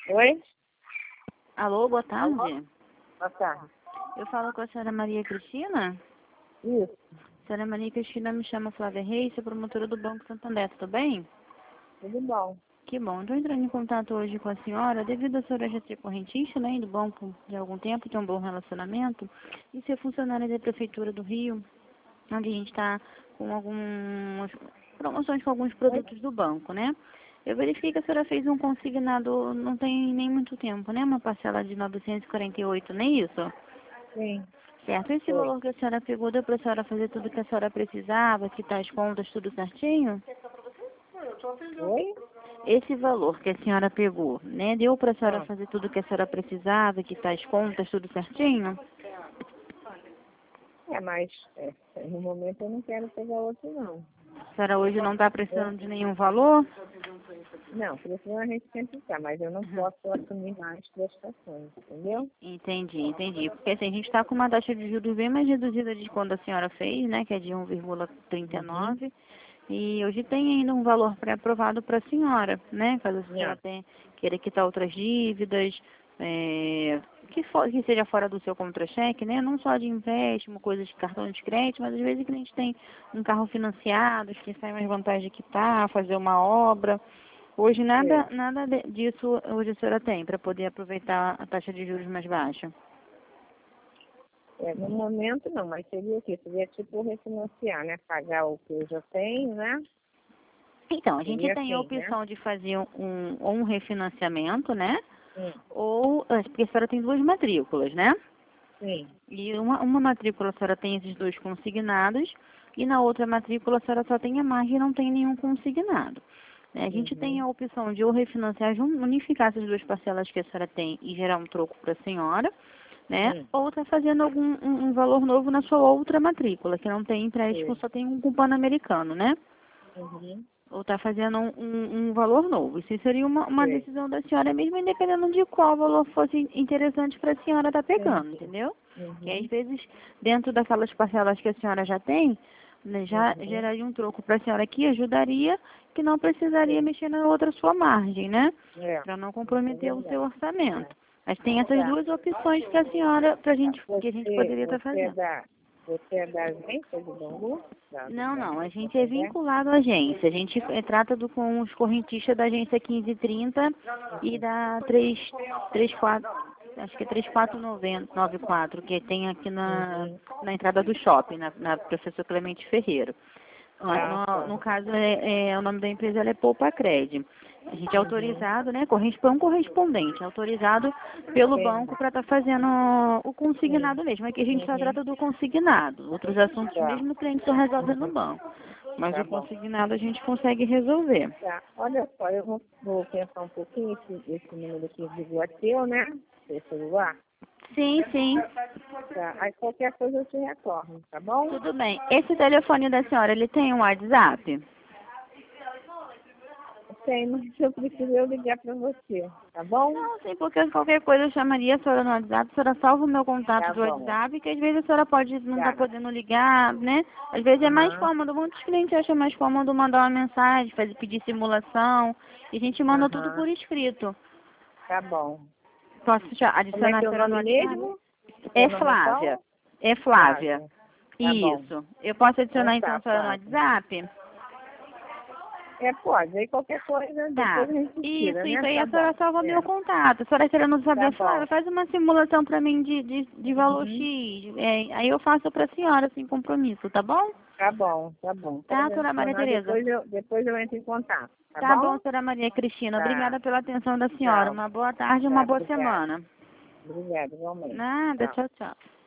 Oi? Alô, boa tarde. Alô? Boa tarde. Eu falo com a senhora Maria Cristina. Isso. Senhora Maria Cristina, me chama Flávia Reis, sou promotora do Banco Santander, tudo bem? Tudo bom. Que bom. Estou entrando em contato hoje com a senhora, devido a senhora já ser correntista, né, do banco de algum tempo, ter um bom relacionamento, e ser funcionária da Prefeitura do Rio, onde a gente está com algumas promoções com alguns produtos do banco, né? Eu verifiquei que a senhora fez um consignado, não tem nem muito tempo, né? Uma parcela de 948, não é isso? Sim. Certo. Esse Oi. valor que a senhora pegou, deu para a senhora fazer tudo que a senhora precisava, quitar as contas, tudo certinho? Oi? Esse valor que a senhora pegou, né? Deu para a senhora Ah, fazer tudo que a senhora precisava, quitar as contas, tudo certinho? mas no momento eu não quero pegar outro, não. A senhora hoje não está precisando de nenhum valor? Não, precisando a gente sempre tá, mas eu não posso assumir mais prestações, entendeu? Entendi, entendi. Porque assim, a gente está com uma taxa de juros bem mais reduzida de quando a senhora fez, né? Que é de Uhum. 1,39. E hoje tem ainda um valor pré-aprovado para a senhora, né? Caso a senhora Não. queira quitar outras dívidas, que seja fora do seu contra-cheque, né? Não só de empréstimo, coisas de cartão de crédito, mas às vezes que a gente tem um carro financiado, que sai mais vantagem de quitar, fazer uma obra. Hoje É. nada disso hoje a senhora tem para poder aproveitar a taxa de juros mais baixa. No momento não, mas seria o quê? Seria tipo refinanciar, né? Pagar o que eu já tenho, né? Então, a gente Seria tem a assim, né? opção de fazer ou um refinanciamento, né? Hum. Porque a senhora tem duas matrículas, né? Sim. E uma matrícula a senhora tem esses dois consignados e na outra matrícula a senhora só tem a margem e não tem nenhum consignado. Né? A gente tem Uhum. a opção de ou refinanciar, unificar essas duas parcelas que a senhora tem e gerar um troco para a senhora, né? Hum. Ou está fazendo um valor novo na sua outra matrícula, que não tem empréstimo, Sim. só tem um cupom americano, né? Uhum. Ou está fazendo um valor novo. Isso seria uma Sim. decisão da senhora mesmo, independendo de qual valor fosse interessante para a senhora estar Sim, pegando, sim. entendeu? Que às Uhum. vezes, dentro daquelas parcelas que a senhora já tem, né, já Uhum. geraria um troco para a senhora que ajudaria, que não precisaria Sim. mexer na outra sua margem, né? Para não Isso é comprometer o seu verdade. orçamento. Mas tem essas Tá. duas opções que a senhora, que a gente Você, poderia estar você é fazendo. da, você é da agência de Bangu? Do Não, Banco não, a do gente é Santander? vinculado à agência. A gente trata com os correntistas da agência 1530 e da 34, acho que é 3494, que tem aqui Uhum. na entrada do shopping, na Professor Clemente Ferreira. Ah, tá. No caso, o nome da empresa ela é Poupa Cred. A gente é Uhum. autorizado, né? Um correspondente, autorizado pelo banco Entendi. para estar fazendo o Sim. consignado mesmo. Aqui a gente só Uhum. trata do consignado. Outros assuntos Tá. mesmo o cliente só resolve no Uhum. banco. Mas Tá o bom. consignado a gente consegue resolver. Tá. Olha só, eu vou pensar um pouquinho esse número que ligou é teu, né? Seu celular. Sim, sim. Tá. Aí qualquer coisa eu te retorno, tá bom? Tudo bem. Esse telefone da senhora, ele tem um WhatsApp? Tem, mas eu preciso eu ligar para você, tá bom? Não, sim, porque qualquer coisa eu chamaria a senhora no WhatsApp, a senhora salva o meu contato Tá do bom. WhatsApp, que às vezes a senhora pode não estar Tá. podendo ligar, né? Às vezes é mais Aham. cômodo, muitos clientes acham mais cômodo mandar uma mensagem, pedir simulação, e a gente manda tudo Aham. por escrito. Tá bom. Posso Como é adicionar a teu senhora no nome WhatsApp? mesmo? É Teu nome é Flávia. qual? É Flávia. Flávia. Tá bom. Isso. Eu posso Então adicionar então tá, a senhora no Flávia. WhatsApp? Pode. Aí qualquer coisa, Tá. depois a gente tira, Isso, né? aí Tá a senhora bom. salva meu contato. A senhora querendo Tá saber, bom. Flávia, faz uma simulação para mim de valor Uhum. X. Aí eu faço para a senhora, sem compromisso, tá bom? Tá bom, tá bom. Tá, Pode senhora Maria adicionar, Tereza? depois eu entro em contato. Tá Tá bom, bom? senhora Maria Cristina. Tá. Obrigada pela atenção da senhora. Tchau. Uma boa tarde e uma Tá, boa obrigada. semana. Obrigada, igualmente. Nada, Tchau. tchau, tchau.